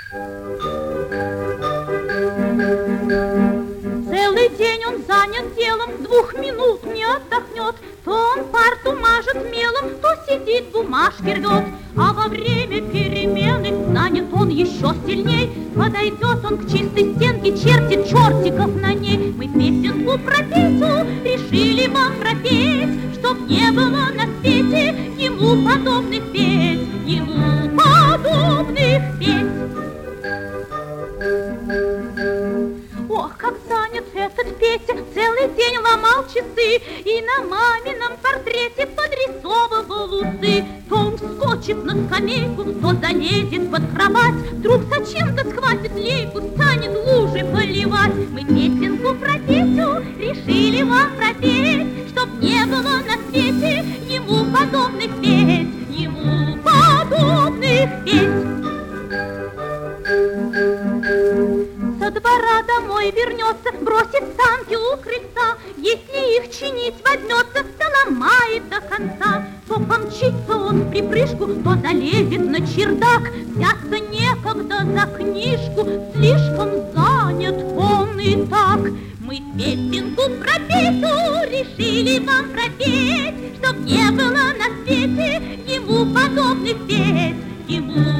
Целый день он занят делом, 2 минут не отдохнет. То он парту мажет мелом, то сидит, бумажки рвет. А во время перемены занят он еще сильней. Подойдет он к чистой стенке, чертит чертиков на ней. Мы песенку про Петю решили вам пропеть, чтоб не было на свете ему подобных петь, ему подобных петь. Ох, как занят этот Петя, целый день ломал часы и на мамином портрете подрисовывал усы. То он вскочит на скамейку, то залезет под кровать, вдруг зачем-то схватит лейку, станет лужи поливать. Мы песенку про Петю решили вам пропеть, чтоб не было на свете ему подобных петь, ему подобных петь. Со двора домой вернется, бросит санки у крыльца. Если их чинить возьмется, то ломает до конца. То помчится он в припрыжку, то залезет на чердак. Взяться некогда за книжку, слишком занят он и так. Мы песенку про Петю решили вам пропеть, чтоб не было на свете ему подобных петь, ему